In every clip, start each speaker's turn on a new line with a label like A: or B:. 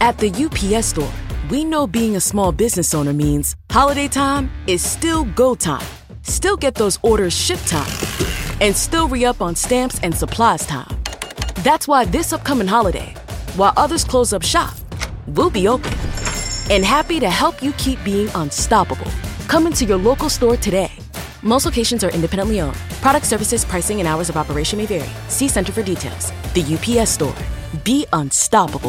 A: At the UPS Store, we know being a small business owner means holiday time is still go time. Still get those orders shipped time. And still re-up on stamps and supplies time. That's why this upcoming holiday, while others close up shop, we'll be open. And happy to help you keep being unstoppable. Come into your local store today. Most locations are independently owned. Product, services, pricing, and hours of operation may vary. See Center for details. The UPS Store. Be unstoppable.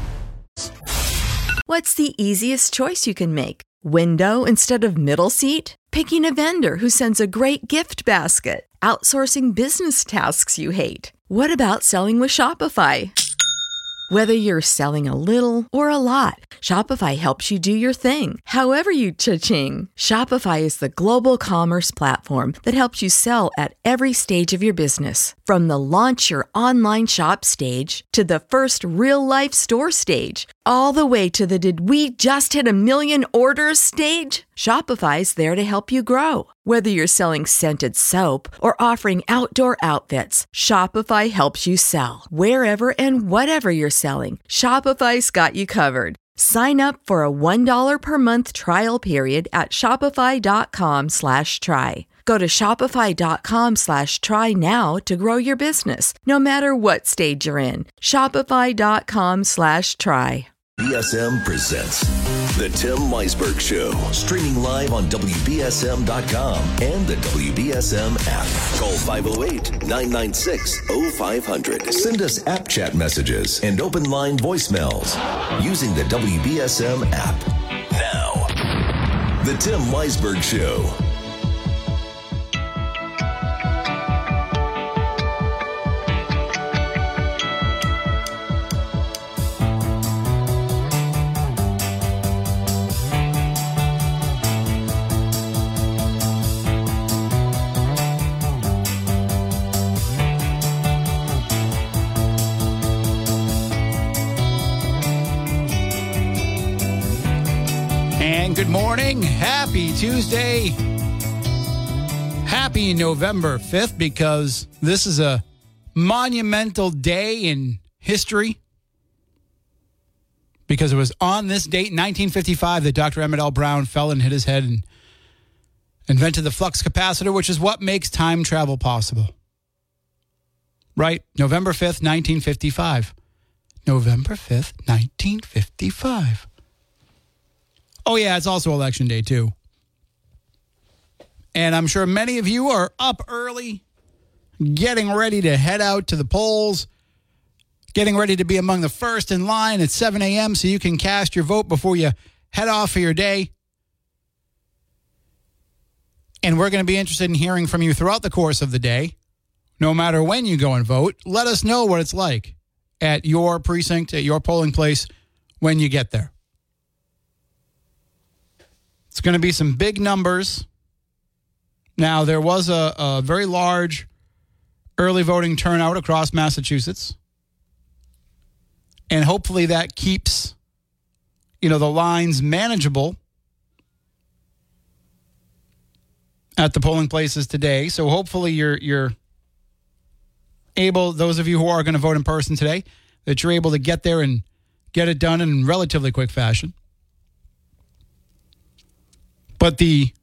B: What's the easiest choice you can make? Window instead of middle seat? Picking a vendor who sends a great gift basket? Outsourcing business tasks you hate? What about selling with Shopify? Whether you're selling a little or a lot, Shopify helps you do your thing, however you cha-ching. Shopify is the global commerce platform that helps you sell at every stage of your business. From the launch your online shop stage to the first real-life store stage, all the way to the did we just hit 1 million orders stage. Shopify's there to help you grow. Whether you're selling scented soap or offering outdoor outfits, Shopify helps you sell. Wherever and whatever you're selling, Shopify's got you covered. Sign up for a $1 per month trial period at shopify.com/try. Go to shopify.com/try now to grow your business, no matter what stage you're in. Shopify.com/try.
C: BSM presents The Tim Weisberg Show, streaming live on WBSM.com and the WBSM app. Call 508-996-0500. Send us app chat messages and open line voicemails using the WBSM app. Now, The Tim Weisberg Show.
D: And good morning. Happy Tuesday. Happy November 5th, because this is a monumental day in history. Because it was on this date, 1955, that Dr. Emmett L. Brown fell and hit his head and invented the flux capacitor, which is what makes time travel possible. Right? November 5th, 1955. November 5th, 1955. Oh, yeah, it's also Election Day, too. And I'm sure many of you are up early, getting ready to head out to the polls, getting ready to be among the first in line at 7 a.m. so you can cast your vote before you head off for your day. And we're going to be interested in hearing from you throughout the course of the day. No matter when you go and vote, let us know what it's like at your precinct, at your polling place when you get there. It's going to be some big numbers. Now, there was a very large early voting turnout across Massachusetts. And hopefully that keeps, the lines manageable at the polling places today. So hopefully you're able, those of you who are going to vote in person today, that you're able to get there and get it done in relatively quick fashion. But the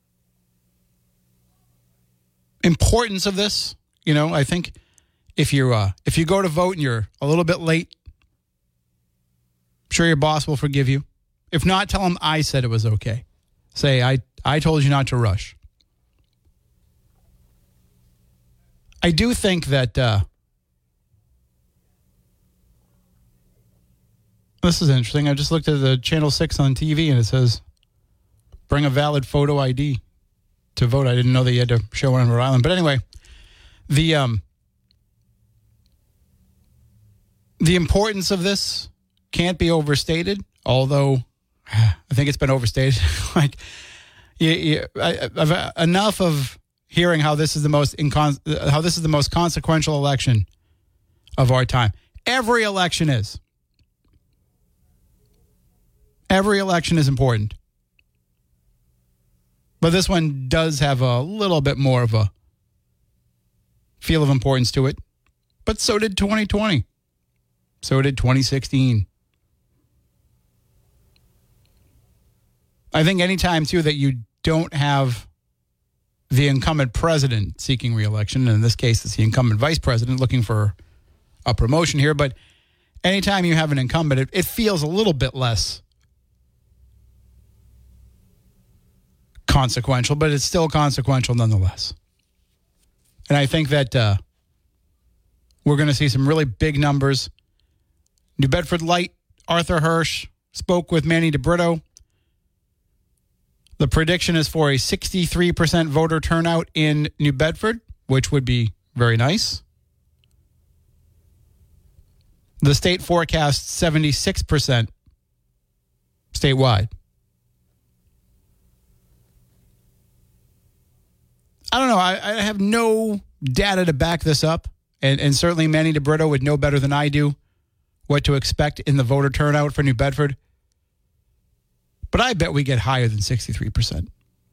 D: importance of this, I think if you go to vote and you're a little bit late, I'm sure your boss will forgive you. If not, tell him I said it was okay. Say, I told you not to rush. I do think that this is interesting. I just looked at the Channel 6 on TV and it says, bring a valid photo ID to vote. I didn't know that you had to show one in Rhode Island. But anyway, the importance of this can't be overstated, although I think it's been overstated. I've enough of hearing how this is the most consequential election of our time. Every election is. Every election is important. But this one does have a little bit more of a feel of importance to it. But so did 2020. So did 2016. I think anytime, too, that you don't have the incumbent president seeking re-election, and in this case, it's the incumbent vice president looking for a promotion here, but anytime you have an incumbent, it feels a little bit less consequential, but it's still consequential nonetheless. And I think that we're going to see some really big numbers. New Bedford Light, Arthur Hirsch spoke with Manny DeBrito. The prediction is for a 63% voter turnout in New Bedford, which would be very nice. The state forecasts 76% statewide. I don't know. I have no data to back this up. And certainly Manny DeBrito would know better than I do what to expect in the voter turnout for New Bedford. But I bet we get higher than 63%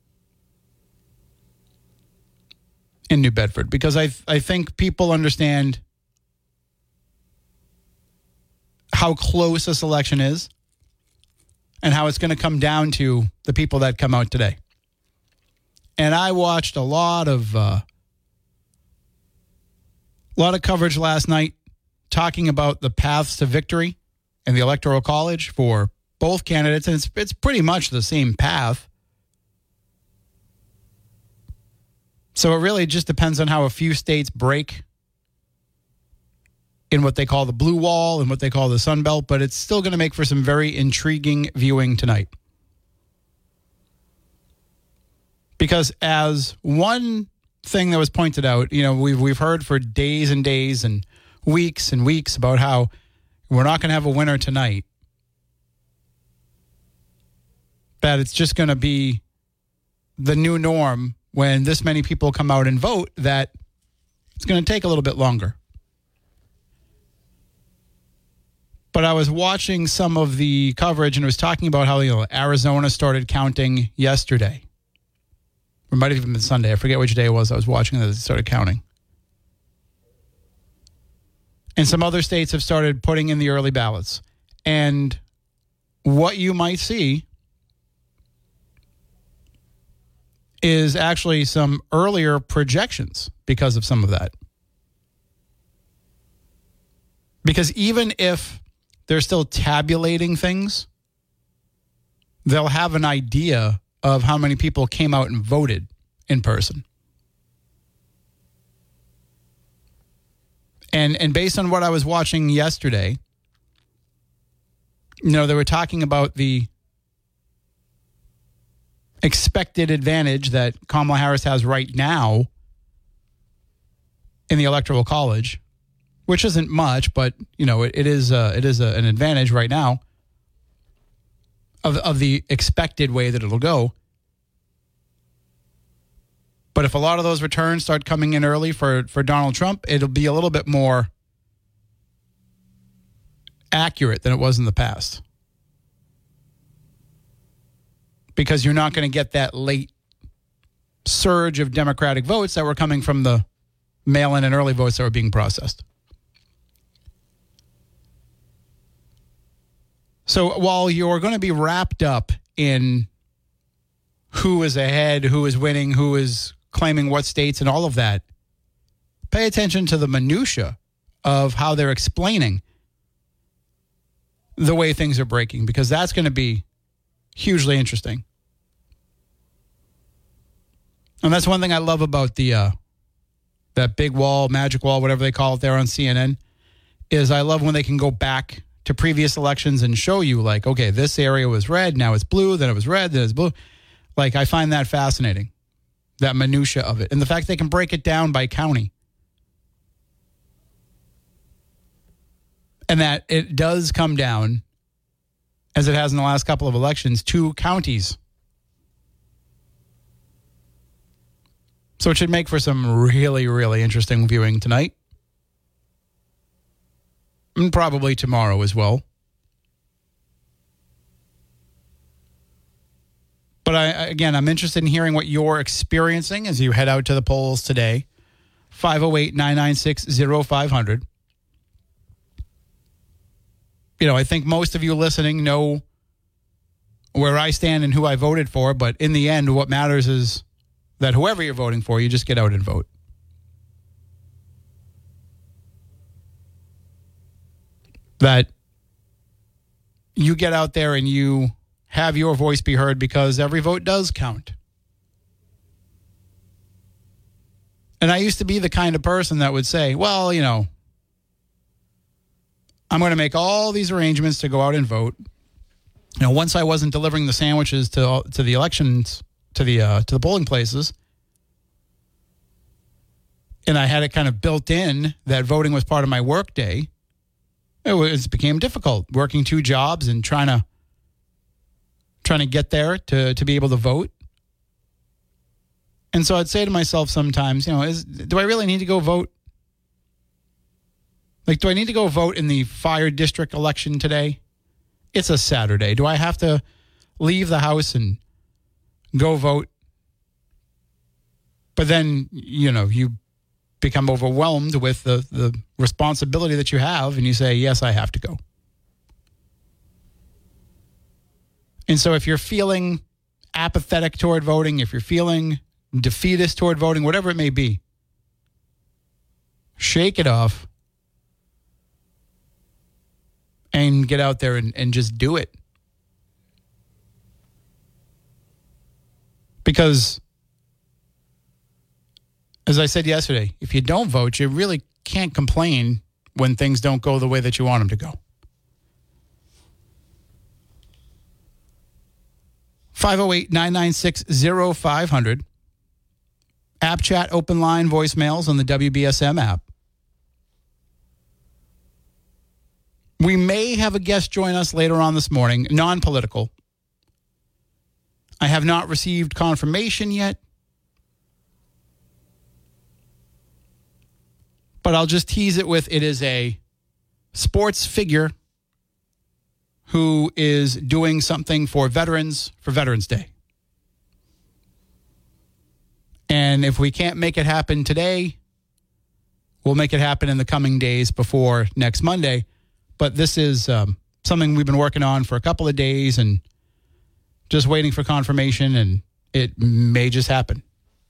D: in New Bedford, because I think people understand how close this election is and how it's going to come down to the people that come out today. And I watched a lot of coverage last night talking about the paths to victory in the Electoral College for both candidates, and it's pretty much the same path. So it really just depends on how a few states break in what they call the blue wall and what they call the Sun Belt, but it's still going to make for some very intriguing viewing tonight. Because as one thing that was pointed out, we've heard for days and days and weeks about how we're not going to have a winner tonight. That it's just going to be the new norm when this many people come out and vote, that it's going to take a little bit longer. But I was watching some of the coverage and it was talking about how Arizona started counting yesterday. It might have even been Sunday. I forget which day it was I was watching that it started counting. And some other states have started putting in the early ballots. And what you might see is actually some earlier projections because of some of that. Because even if they're still tabulating things, they'll have an idea of how many people came out and voted in person. And based on what I was watching yesterday, they were talking about the expected advantage that Kamala Harris has right now in the Electoral College, which isn't much, but it is an advantage right now of the expected way that it'll go. But if a lot of those returns start coming in early for Donald Trump, it'll be a little bit more accurate than it was in the past. Because you're not going to get that late surge of Democratic votes that were coming from the mail-in and early votes that were being processed. So while you're going to be wrapped up in who is ahead, who is winning, who is claiming what states and all of that, pay attention to the minutia of how they're explaining the way things are breaking, because that's going to be hugely interesting. And that's one thing I love about the that big wall, magic wall, whatever they call it there on CNN, is I love when they can go back to previous elections and show you, like, okay, this area was red, now it's blue, then it was red, then it's blue. Like, I find that fascinating, that minutia of it. And the fact they can break it down by county. And that it does come down, as it has in the last couple of elections, to counties. So it should make for some really, really interesting viewing tonight. And probably tomorrow as well. But I'm interested in hearing what you're experiencing as you head out to the polls today. 508-996-0500. I think most of you listening know where I stand and who I voted for, but in the end, what matters is that whoever you're voting for, you just get out and vote. That you get out there and you have your voice be heard, because every vote does count. And I used to be the kind of person that would say, well, you know, I'm going to make all these arrangements to go out and vote. You know, once I wasn't delivering the sandwiches to the elections, to the polling places, and I had it kind of built in that voting was part of my work day, it became difficult working 2 jobs and trying to get there to be able to vote. And so I'd say to myself sometimes, you know, do I really need to go vote? Like, do I need to go vote in the fire district election today? It's a Saturday. Do I have to leave the house and go vote? But then, you know, you become overwhelmed with the responsibility that you have, and you say, yes, I have to go. And so if you're feeling apathetic toward voting, if you're feeling defeatist toward voting, whatever it may be, shake it off and get out there and just do it. Because, as I said yesterday, if you don't vote, you really can't complain when things don't go the way that you want them to go. 508-996-0500. App chat, open line voicemails on the WBSM app. We may have a guest join us later on this morning, non-political. I have not received confirmation yet, but I'll just tease it with, it is a sports figure who is doing something for Veterans Day. And if we can't make it happen today, we'll make it happen in the coming days before next Monday. But this is something we've been working on for a couple of days and just waiting for confirmation, and it may just happen.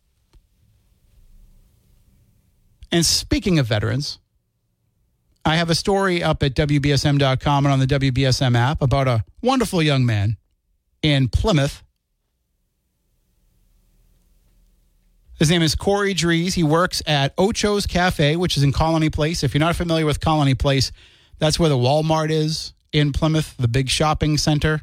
D: And speaking of veterans, I have a story up at WBSM.com and on the WBSM app about a wonderful young man in Plymouth. His name is Corey Dries. He works at Ocho's Cafe, which is in Colony Place. If you're not familiar with Colony Place, that's where the Walmart is in Plymouth, the big shopping center.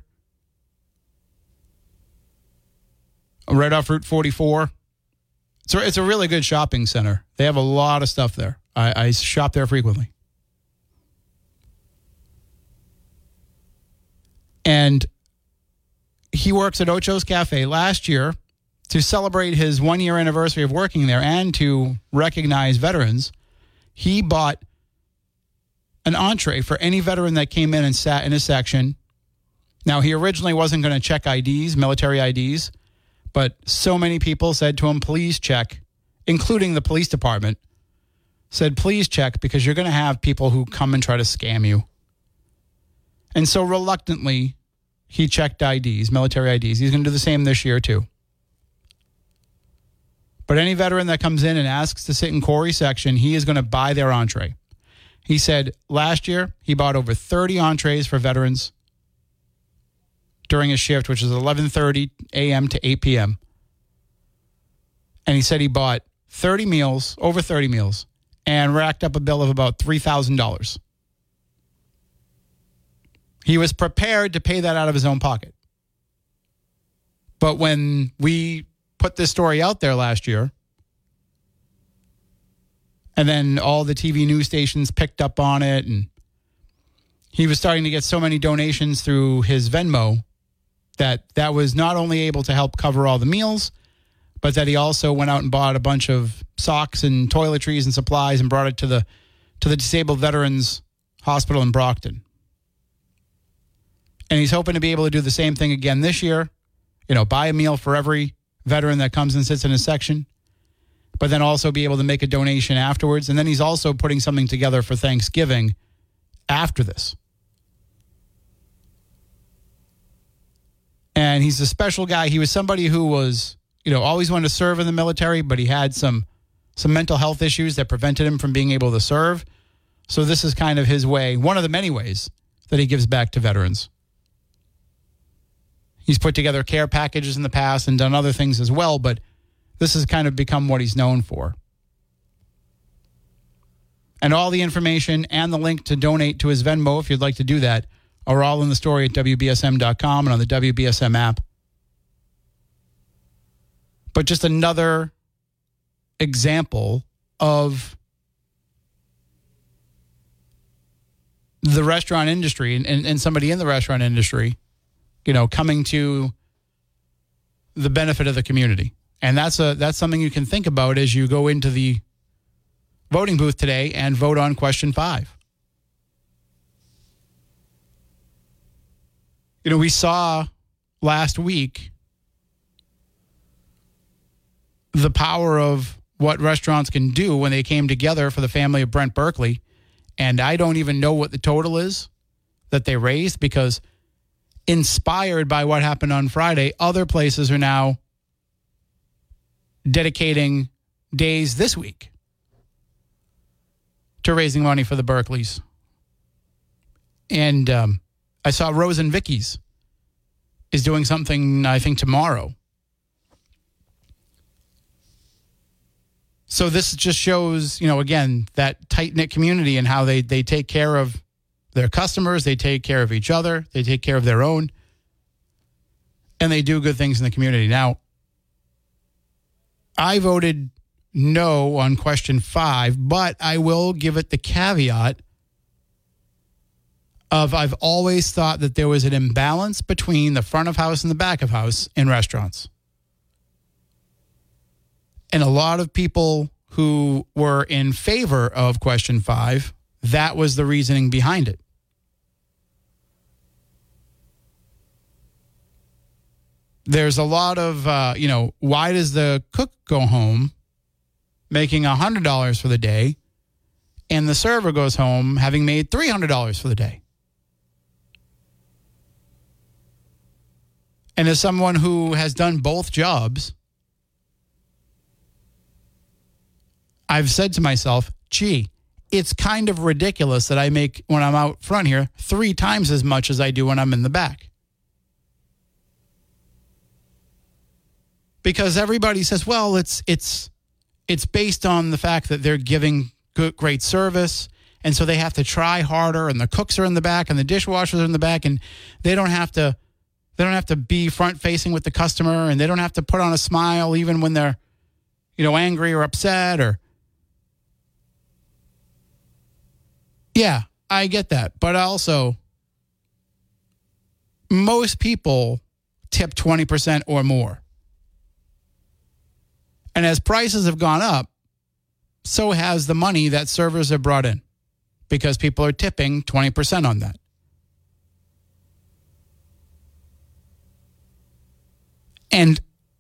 D: Right off Route 44. It's a really good shopping center. They have a lot of stuff there. I shop there frequently. And he works at Ocho's Cafe. Last year, to celebrate his 1-year anniversary of working there and to recognize veterans, he bought an entree for any veteran that came in and sat in his section. Now, he originally wasn't going to check IDs, military IDs, but so many people said to him, please check, including the police department, said, please check, because you're going to have people who come and try to scam you. And so reluctantly, he checked IDs, military IDs. He's going to do the same this year, too. But any veteran that comes in and asks to sit in Corey's section, he is going to buy their entree. He said last year he bought over 30 entrees for veterans during his shift, which is 11:30 a.m. to 8 p.m. And he said he bought 30 meals, over 30 meals, and racked up a bill of about $3,000. He was prepared to pay that out of his own pocket. But when we put this story out there last year, and then all the TV news stations picked up on it, and he was starting to get so many donations through his Venmo that was not only able to help cover all the meals, but that he also went out and bought a bunch of socks and toiletries and supplies and brought it to the Disabled Veterans Hospital in Brockton. And he's hoping to be able to do the same thing again this year, buy a meal for every veteran that comes and sits in his section, but then also be able to make a donation afterwards. And then he's also putting something together for Thanksgiving after this. And he's a special guy. He was somebody who was, always wanted to serve in the military, but he had some mental health issues that prevented him from being able to serve. So this is kind of his way, one of the many ways that he gives back to veterans. He's put together care packages in the past and done other things as well, but this has kind of become what he's known for. And all the information and the link to donate to his Venmo, if you'd like to do that, are all in the story at WBSM.com and on the WBSM app. But just another example of the restaurant industry and somebody in the restaurant industry, coming to the benefit of the community. And that's something you can think about as you go into the voting booth today and vote on question 5. We saw last week the power of what restaurants can do when they came together for the family of Brent Berkeley. And I don't even know what the total is that they raised, because inspired by what happened on Friday, other places are now dedicating days this week to raising money for the Berkeleys. And I saw Rose and Vicky's is doing something, I think, tomorrow. So this just shows, again, that tight-knit community and how they take care of their customers, they take care of each other, they take care of their own, and they do good things in the community. Now, I voted no on question 5, but I will give it the caveat of I've always thought that there was an imbalance between the front of house and the back of house in restaurants. And a lot of people who were in favor of question 5, that was the reasoning behind it. There's a lot of, why does the cook go home making $100 for the day and the server goes home having made $300 for the day? And as someone who has done both jobs, I've said to myself, gee, it's kind of ridiculous that I make, when I'm out front here, 3 times as much as I do when I'm in the back. Because everybody says, well, it's based on the fact that they're giving great service, and so they have to try harder, and the cooks are in the back, and the dishwashers are in the back, and they don't have to be front facing with the customer, and they don't have to put on a smile even when they're, angry or upset or. Yeah, I get that. But also, most people tip 20% or more. And as prices have gone up, so has the money that servers have brought in, because people are tipping 20% on that. And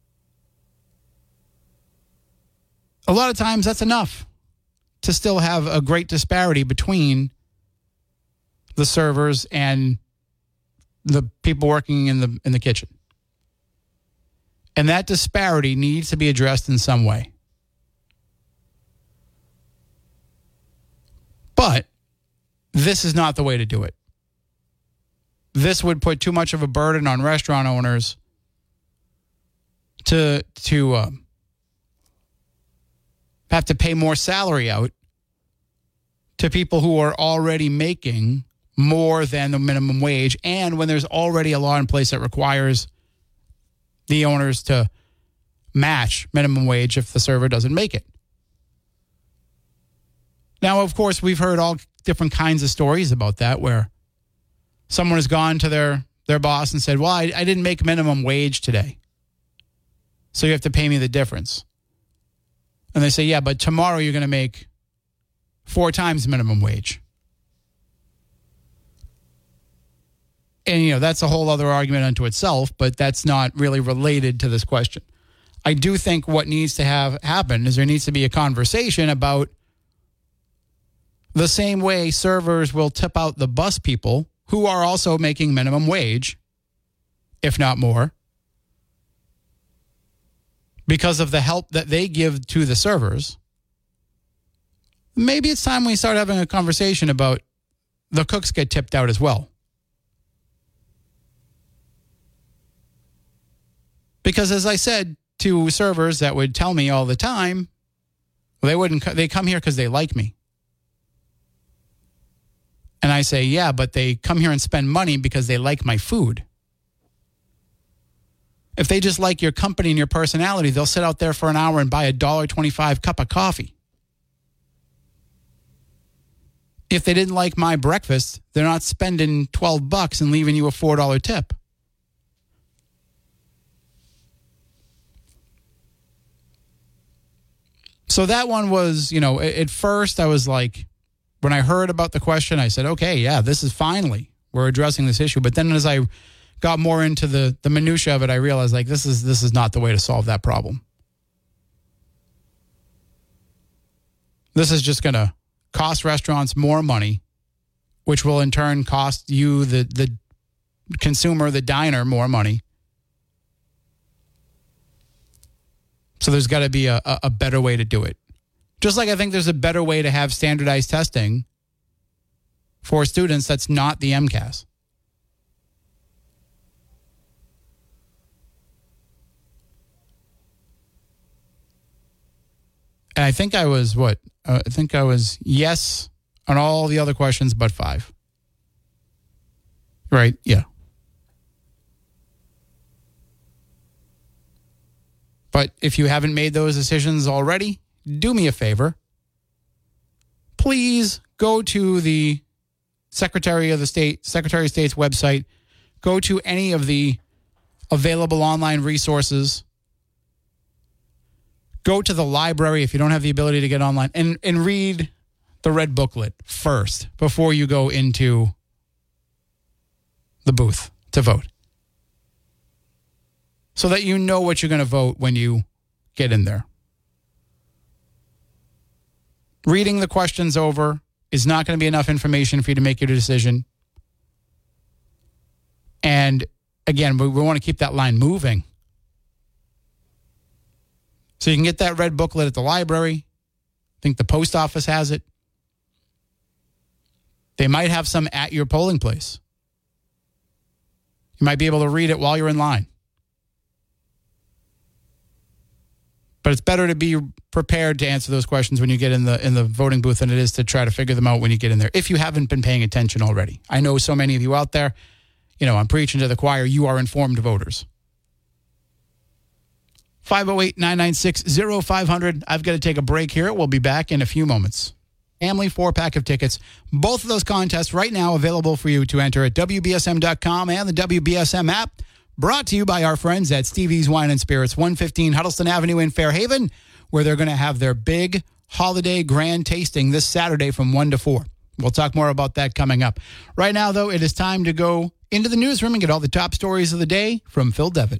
D: a lot of times that's enough to still have a great disparity between the servers and the people working in the kitchen. And that disparity needs to be addressed in some way. But this is not the way to do it. This would put too much of a burden on restaurant owners to have to pay more salary out to people who are already making more than the minimum wage, and when there's already a law in place that requires the owners to match minimum wage if the server doesn't make it. Now, of course, we've heard all different kinds of stories about that, where someone has gone to their boss and said, well, I didn't make minimum wage today, so you have to pay me the difference. And they say, yeah, but tomorrow you're going to make 4 times minimum wage. And, that's a whole other argument unto itself, but that's not really related to this question. I do think what needs to happen is there needs to be a conversation about the same way servers will tip out the bus people who are also making minimum wage, if not more, because of the help that they give to the servers, maybe it's time we start having a conversation about the cooks get tipped out as well. Because as I said to servers that would tell me all the time, they come here because they like me. And I say, yeah, but they come here and spend money because they like my food. If they just like your company and your personality, they'll sit out there for an hour and buy a $1.25 cup of coffee. If they didn't like my breakfast, they're not spending $12 and leaving you a $4 tip. So that one was, at first I was like, when I heard about the question, I said, okay, yeah, this is finally, we're addressing this issue. But then as I got more into the minutia of it, I realized like this is not the way to solve that problem. This is just going to cost restaurants more money, which will in turn cost you, the consumer, the diner, more money. So there's got to be a better way to do it. Just like I think there's a better way to have standardized testing for students that's not the MCAS. And I think I was yes on all the other questions but 5. Right? Yeah. But if you haven't made those decisions already, do me a favor. Please go to the Secretary of State's website. Go to any of the available online resources. Go to the library if you don't have the ability to get online and read the red booklet first before you go into the booth to vote, so that you know what you're going to vote when you get in there. Reading the questions over is not going to be enough information for you to make your decision. And again, we want to keep that line moving. So you can get that red booklet at the library. I think the post office has it. They might have some at your polling place. You might be able to read it while you're in line. But it's better to be prepared to answer those questions when you get in the voting booth than it is to try to figure them out when you get in there, if you haven't been paying attention already. I know so many of you out there, I'm preaching to the choir, you are informed voters. 508-996-0500. I've got to take a break here. We'll be back in a few moments. Family 4-pack of tickets. Both of those contests right now available for you to enter at WBSM.com and the WBSM app. Brought to you by our friends at Stevie's Wine and Spirits, 115 Huddleston Avenue in Fairhaven, where they're going to have their big holiday grand tasting this Saturday from 1 to 4. We'll talk more about that coming up. Right now, though, it is time to go into the newsroom and get all the top stories of the day from Phil Devitt.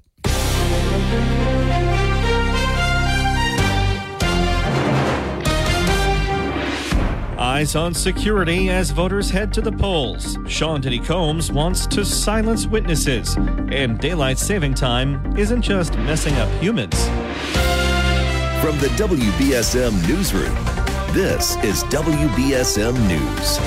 E: Eyes on security as voters head to the polls. Sean Diddy Combs wants to silence witnesses. And daylight saving time isn't just messing up humans.
C: From the WBSM Newsroom, this is WBSM News.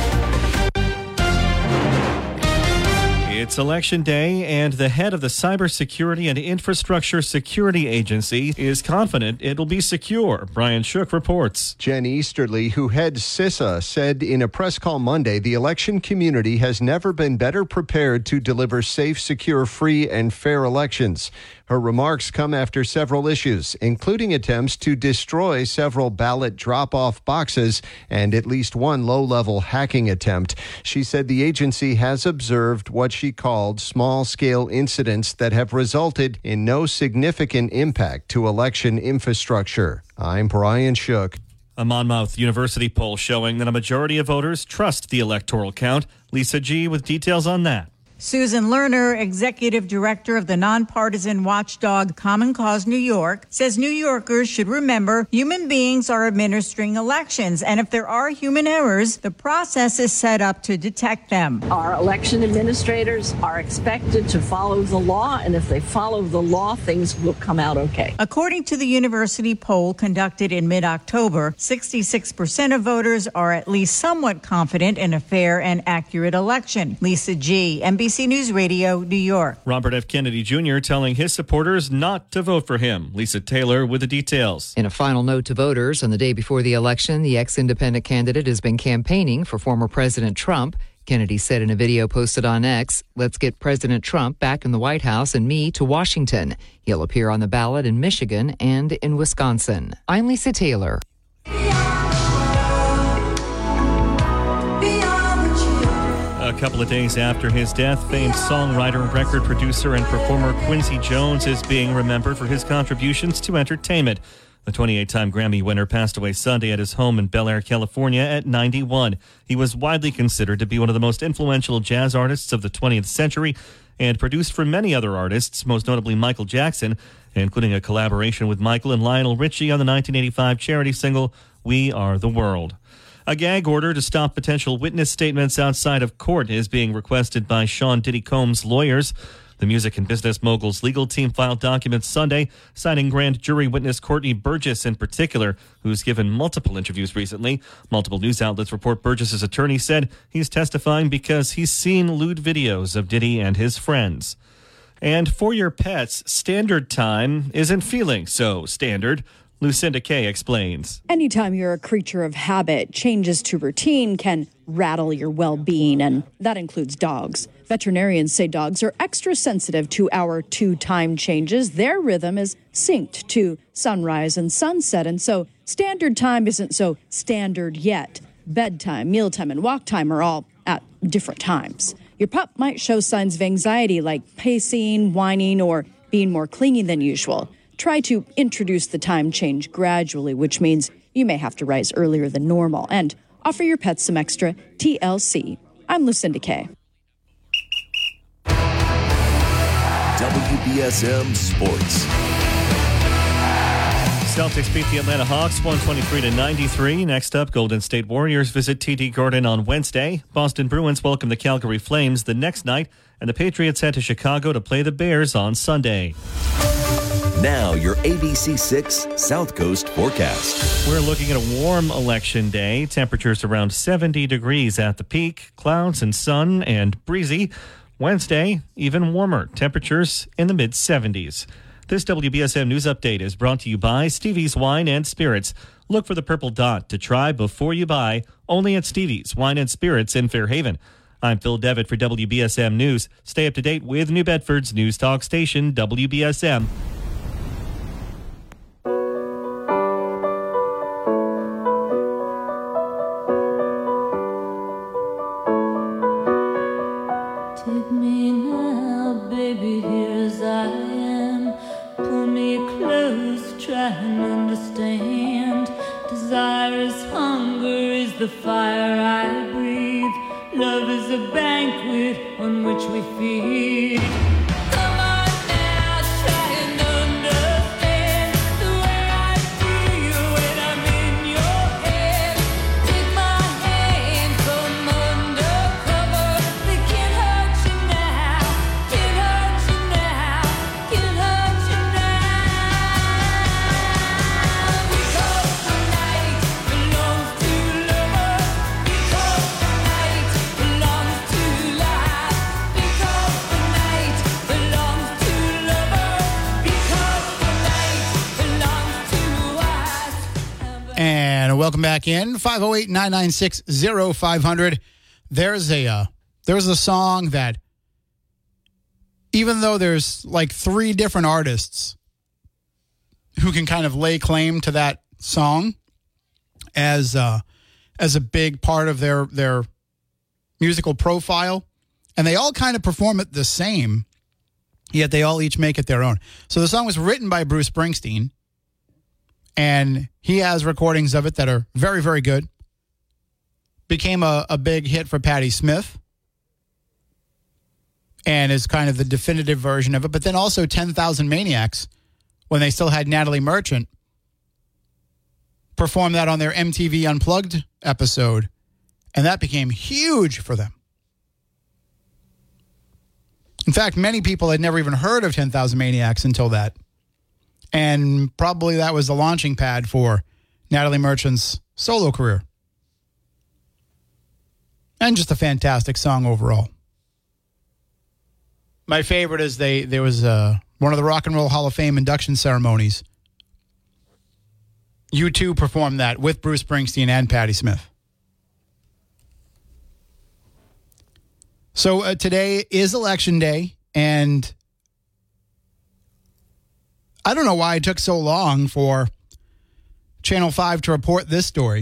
E: It's Election Day, and the head of the Cybersecurity and Infrastructure Security Agency is confident it'll be secure. Brian Shook reports.
F: Jen Easterly, who heads CISA, said in a press call Monday, the election community has never been better prepared to deliver safe, secure, free, and fair elections. Her remarks come after several issues, including attempts to destroy several ballot drop-off boxes and at least one low-level hacking attempt. She said the agency has observed what she called small-scale incidents that have resulted in no significant impact to election infrastructure. I'm Brian Shook.
E: A Monmouth University poll showing that a majority of voters trust the electoral count. Lisa G. with details on that.
G: Susan Lerner, executive director of the nonpartisan watchdog Common Cause New York, says New Yorkers should remember human beings are administering elections, and if there are human errors, the process is set up to detect them.
H: Our election administrators are expected to follow the law, and if they follow the law, things will come out okay.
G: According to the university poll conducted in mid-October, 66% of voters are at least somewhat confident in a fair and accurate election. Lisa G., NBC News Radio, New York.
E: Robert F. Kennedy Jr. telling his supporters not to vote for him. Lisa Taylor with the details.
I: In a final note to voters on the day before the election, the ex-independent candidate has been campaigning for former President Trump. Kennedy said in a video posted on X, "Let's get President Trump back in the White House and me to Washington." He'll appear on the ballot in Michigan and in Wisconsin. I'm Lisa Taylor.
E: A couple of days after his death, famed songwriter, record producer, and performer Quincy Jones is being remembered for his contributions to entertainment. The 28-time Grammy winner passed away Sunday at his home in Bel Air, California at 91. He was widely considered to be one of the most influential jazz artists of the 20th century and produced for many other artists, most notably Michael Jackson, including a collaboration with Michael and Lionel Richie on the 1985 charity single, "We Are the World." A gag order to stop potential witness statements outside of court is being requested by Sean Diddy Combs' lawyers. The music and business mogul's legal team filed documents Sunday, citing grand jury witness Courtney Burgess in particular, who's given multiple interviews recently. Multiple news outlets report Burgess's attorney said he's testifying because he's seen lewd videos of Diddy and his friends. And for your pets, standard time isn't feeling so standard. Lucinda Kay explains.
J: Anytime you're a creature of habit, changes to routine can rattle your well-being, and that includes dogs. Veterinarians say dogs are extra sensitive to our 2 time changes. Their rhythm is synced to sunrise and sunset, and so standard time isn't so standard yet. Bedtime, mealtime, and walk time are all at different times. Your pup might show signs of anxiety like pacing, whining, or being more clingy than usual. Try to introduce the time change gradually, which means you may have to rise earlier than normal, and offer your pets some extra TLC. I'm Lucinda Kay.
C: WBSM Sports.
E: Celtics beat the Atlanta Hawks 123-93. Next up, Golden State Warriors visit TD Garden on Wednesday. Boston Bruins welcome the Calgary Flames the next night, and the Patriots head to Chicago to play the Bears on Sunday.
C: Now, your ABC6 South Coast forecast.
E: We're looking at a warm election day. Temperatures around 70 degrees at the peak. Clouds and sun and breezy. Wednesday, even warmer. Temperatures in the mid-70s. This WBSM News Update is brought to you by Stevie's Wine and Spirits. Look for the purple dot to try before you buy. Only at Stevie's Wine and Spirits in Fairhaven. I'm Phil Devitt for WBSM News. Stay up to date with New Bedford's News Talk station, WBSM.
K: Take me now, baby, here as I am. Pull me close, try and understand. Desire is hunger, is the fire I breathe. Love is a banquet on which we feed. Come on now, try and understand the way I feel when I'm in your head. Take my hand from undercover. They can't hurt you now, can't hurt you now, can't hurt you now. Because the night belongs to lovers. Because the night belongs to life. Because the night belongs to lovers. Because the night belongs to us.
D: And welcome back in 508-996-0500. There's a song that, even though there's like 3 different artists who can kind of lay claim to that song as a big part of their musical profile, and they all kind of perform it the same, yet they all each make it their own. So the song was written by Bruce Springsteen, and he has recordings of it that are very, very good. Became a big hit for Patti Smith. and is kind of the definitive version of it. But then also 10,000 Maniacs, when they still had Natalie Merchant, performed that on their MTV Unplugged episode, and that became huge for them. In fact, many people had never even heard of 10,000 Maniacs until that. And probably that was the launching pad for Natalie Merchant's solo career. And just a fantastic song overall. My favorite is there was one of the Rock and Roll Hall of Fame induction ceremonies. U2 performed that with Bruce Springsteen and Patti Smith. So today is Election Day, and I don't know why it took so long for Channel 5 to report this story.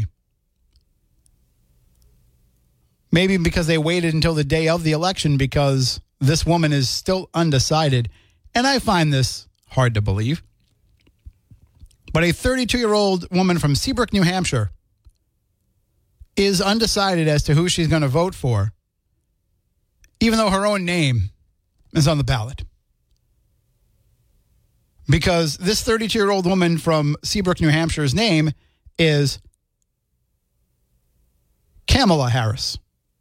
D: Maybe because they waited until the day of the election, because this woman is still undecided, and I find this hard to believe. But a 32-year-old woman from Seabrook, New Hampshire, is undecided as to who she's going to vote for, even though her own name is on the ballot. Because this 32-year-old woman from Seabrook, New Hampshire's name is Kamala Harris.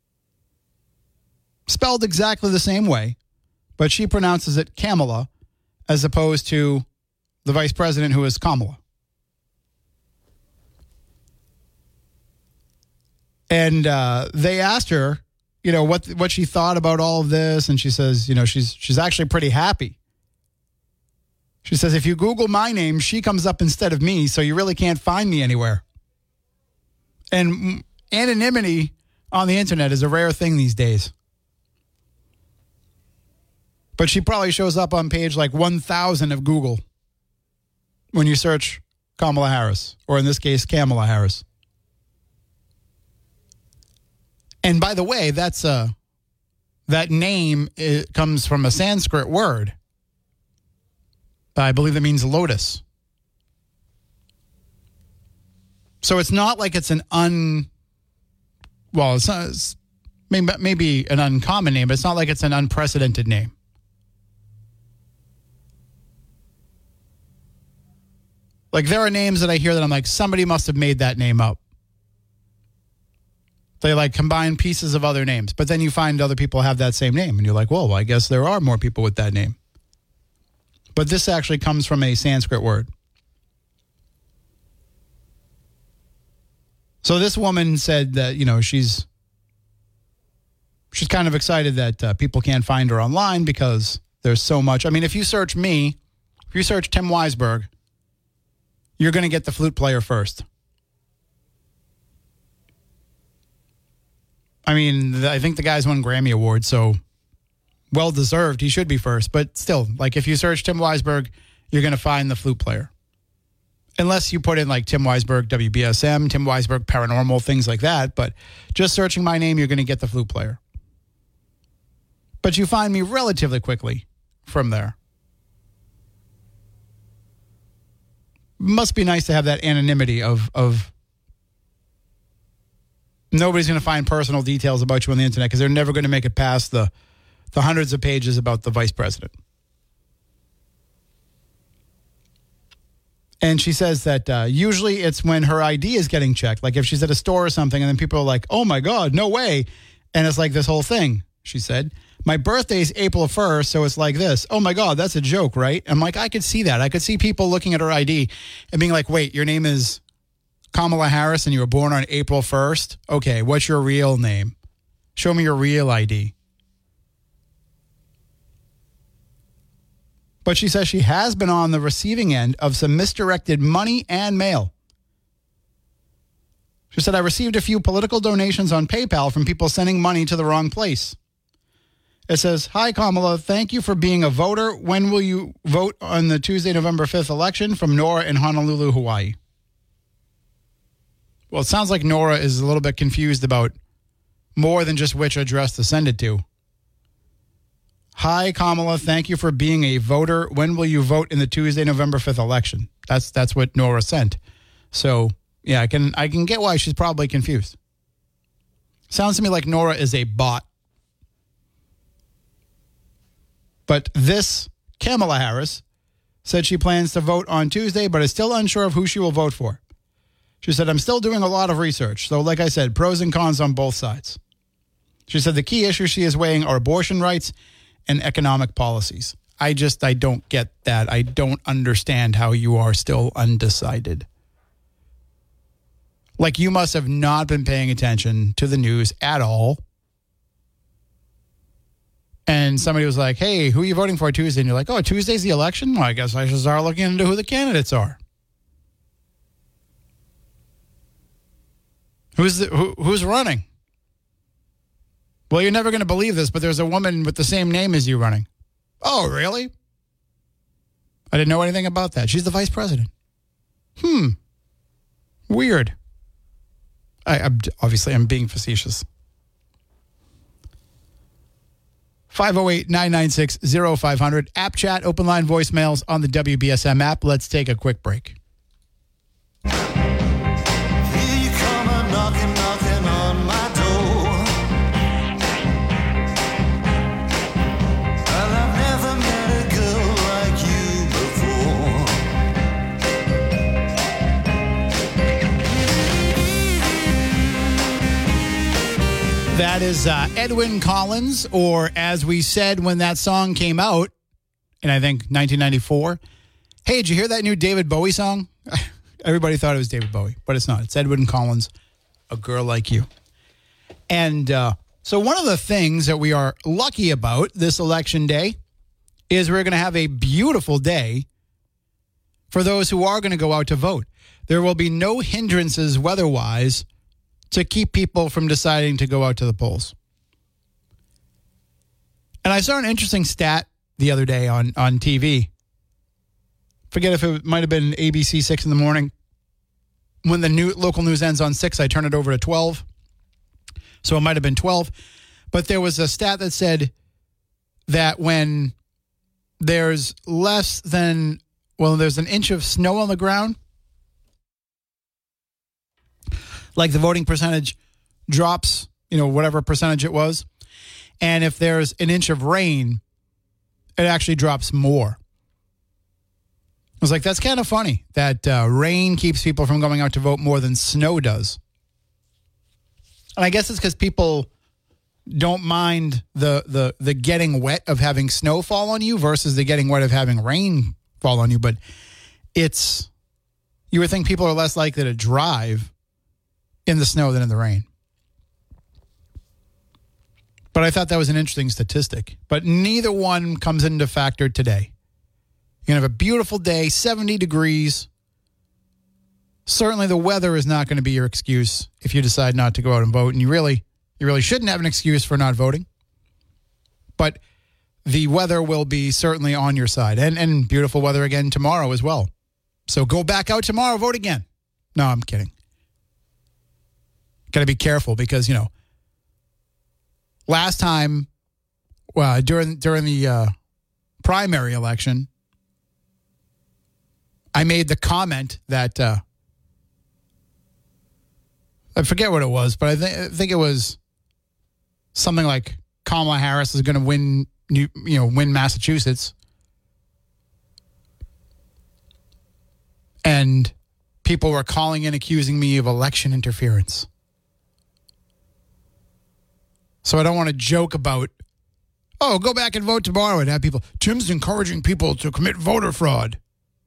D: Spelled exactly the same way, but she pronounces it Kamala as opposed to the vice president, who is Kamala. And they asked her, what she thought about all of this, and she says, she's actually pretty happy. She says, if you Google my name, she comes up instead of me, so you really can't find me anywhere. And anonymity on the internet is a rare thing these days. But she probably shows up on page like 1,000 of Google when you search Kamala Harris, or in this case, Kamala Harris. And by the way, that name comes from a Sanskrit word. I believe it means lotus. So it's not like it's it's maybe an uncommon name, but it's not like it's an unprecedented name. Like, there are names that I hear that I'm like, somebody must have made that name up. They like combine pieces of other names, but then you find other people have that same name, and you're like, well, I guess there are more people with that name. But this actually comes from a Sanskrit word. So this woman said that, she's kind of excited that people can't find her online because there's so much. I mean, if you search Tim Weisberg, you're going to get the flute player first. I mean, I think the guy's won Grammy Awards, so well-deserved. He should be first. But still, like, if you search Tim Weisberg, you're going to find the flute player. Unless you put in, like, Tim Weisberg WBSM, Tim Weisberg Paranormal, things like that. But just searching my name, you're going to get the flute player. But you find me relatively quickly from there. Must be nice to have that anonymity of nobody's going to find personal details about you on the internet, because they're never going to make it past the hundreds of pages about the vice president. And she says that usually it's when her ID is getting checked. Like if she's at a store or something, and then people are like, oh my God, no way. And it's like this whole thing, she said. My birthday's April 1st, so it's like this. Oh my God, that's a joke, right? I'm like, I could see that. I could see people looking at her ID and being like, wait, your name is Kamala Harris and you were born on April 1st? Okay, what's your real name? Show me your real ID. But she says she has been on the receiving end of some misdirected money and mail. She said, I received a few political donations on PayPal from people sending money to the wrong place. It says, hi, Kamala, thank you for being a voter. When will you vote on the Tuesday, November 5th election? From Nora in Honolulu, Hawaii. Well, it sounds like Nora is a little bit confused about more than just which address to send it to. Hi, Kamala, thank you for being a voter. When will you vote in the Tuesday, November 5th election? That's what Nora sent. So, yeah, I can get why she's probably confused. Sounds to me like Nora is a bot. But this Kamala Harris said she plans to vote on Tuesday, but is still unsure of who she will vote for. She said, I'm still doing a lot of research. So like I said, pros and cons on both sides. She said the key issues she is weighing are abortion rights and economic policies. I don't get that. I don't understand how you are still undecided. Like, you must have not been paying attention to the news at all. And somebody was like, hey, who are you voting for Tuesday? And you're like, oh, Tuesday's the election? Well, I guess I should start looking into who the candidates are. Who's running? Well, you're never going to believe this, but there's a woman with the same name as you running. Oh, really? I didn't know anything about that. She's the vice president. Weird. I'm being facetious. 508-996-0500. App chat, open line voicemails on the WBSM app. Let's take a quick break.
L: Knocking on my door. And I've never met a girl like you before.
D: That is Edwyn Collins, or as we said when that song came out, in I think 1994. Hey, did you hear that new David Bowie song? Everybody thought it was David Bowie, but it's not. It's Edwyn Collins. A Girl Like You. And so one of the things that we are lucky about this election day is we're going to have a beautiful day for those who are going to go out to vote. There will be no hindrances weather-wise to keep people from deciding to go out to the polls. And I saw an interesting stat the other day on TV. Forget if it might have been ABC 6 in the morning. When the new local news ends on 6, I turn it over to 12. So it might have been 12. But there was a stat that said that when there's there's an inch of snow on the ground, like the voting percentage drops, whatever percentage it was. And if there's an inch of rain, it actually drops more. I was like, that's kind of funny that rain keeps people from going out to vote more than snow does. And I guess it's because people don't mind the getting wet of having snow fall on you versus the getting wet of having rain fall on you. But you would think people are less likely to drive in the snow than in the rain. But I thought that was an interesting statistic. But neither one comes into factor today. You're going to have a beautiful day, 70 degrees. Certainly the weather is not going to be your excuse if you decide not to go out and vote. And you really shouldn't have an excuse for not voting. But the weather will be certainly on your side. And beautiful weather again tomorrow as well. So go back out tomorrow, vote again. No, I'm kidding. Got to be careful because, last time, during the primary election, I made the comment that I forget what it was, but I think it was something like Kamala Harris is going to win Massachusetts, and people were calling in accusing me of election interference. So I don't want to joke about, go back and vote tomorrow and have people, Tim's encouraging people to commit voter fraud.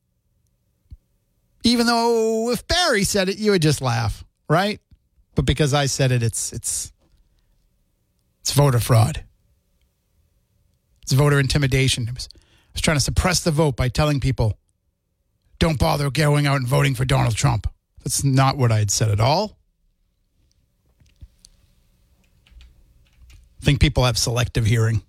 D: Even though if Barry said it, you would just laugh, right? But because I said it, it's voter fraud. It's voter intimidation. I was trying to suppress the vote by telling people, don't bother going out and voting for Donald Trump. That's not what I had said at all. I think people have selective hearing.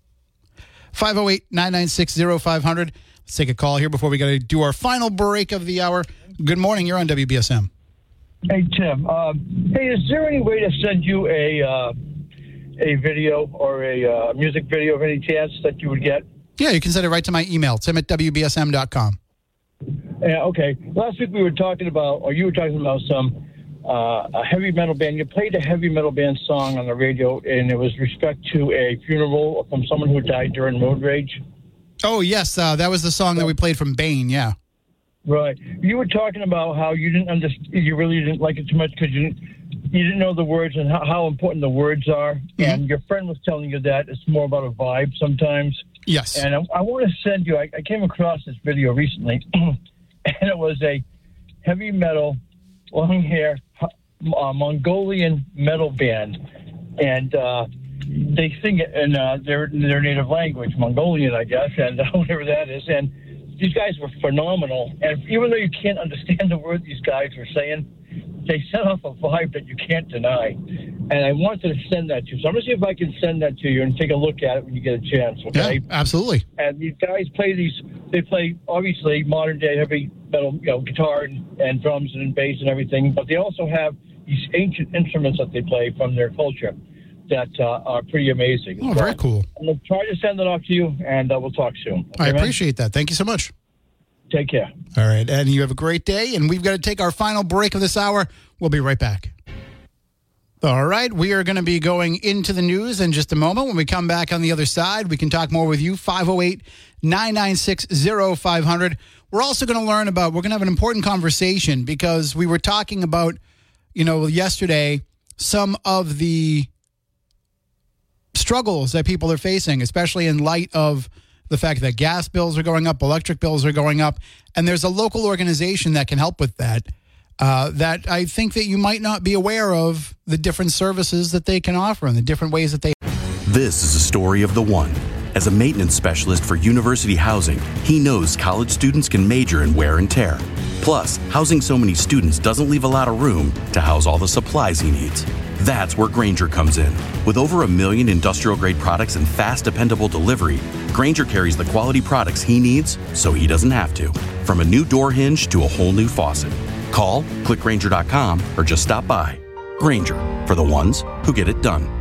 D: 508-996-0500. Let's take a call here before we got to do our final break of the hour. Good morning. You're on WBSM.
M: Hey, Tim. Hey, is there any way to send you a video or a music video of any chance that you would get?
D: Yeah, you can send it right to my email, tim@wbsm.com.
M: Yeah, okay. Last week we were talking about, or you were talking about a heavy metal band. You played a heavy metal band song on the radio, and it was respect to a funeral from someone who died during road rage.
D: Oh, yes. That was the song that we played from Bane, yeah.
M: Right. You were talking about how you didn't understand, you really didn't like it too much because you didn't know the words and how important the words are. Mm-hmm. And your friend was telling you that it's more about a vibe sometimes.
D: Yes.
M: And I want to send you, I came across this video recently, and it was a heavy metal, long hair, Mongolian metal band. And they sing it in their native language, Mongolian, I guess, and whatever that is. And these guys were phenomenal. And even though you can't understand the word these guys were saying, they set off a vibe that you can't deny. And I wanted to send that to you. So I'm going to see if I can send that to you and take a look at it when you get a chance, okay?
D: Yeah, absolutely.
M: And these guys they play, obviously, modern-day heavy metal, guitar and drums and bass and everything, but they also have these ancient instruments that they play from their culture that are pretty amazing.
D: Oh, very cool.
M: I'm going to try to send that off to you, and we'll talk soon. Okay,
D: I appreciate that. Thank you so much.
M: Take care.
D: All right, and you have a great day, and we've got to take our final break of this hour. We'll be right back. All right, we are going to be going into the news in just a moment. When we come back on the other side, we can talk more with you, 508-996-0500. We're also going to learn about, we're going to have an important conversation because we were talking about, yesterday, some of the struggles that people are facing, especially in light of the fact that gas bills are going up, electric bills are going up, and there's a local organization that can help with that, that I think that you might not be aware of the different services that they can offer and the different ways that they...
N: This is a story of the one. As a maintenance specialist for University Housing, he knows college students can major in wear and tear. Plus, housing so many students doesn't leave a lot of room to house all the supplies he needs. That's where Grainger comes in. With over 1 million industrial-grade products and fast, dependable delivery, Grainger carries the quality products he needs so he doesn't have to. From a new door hinge to a whole new faucet. Call, click Grainger.com, or just stop by. Grainger, for the ones who get it done.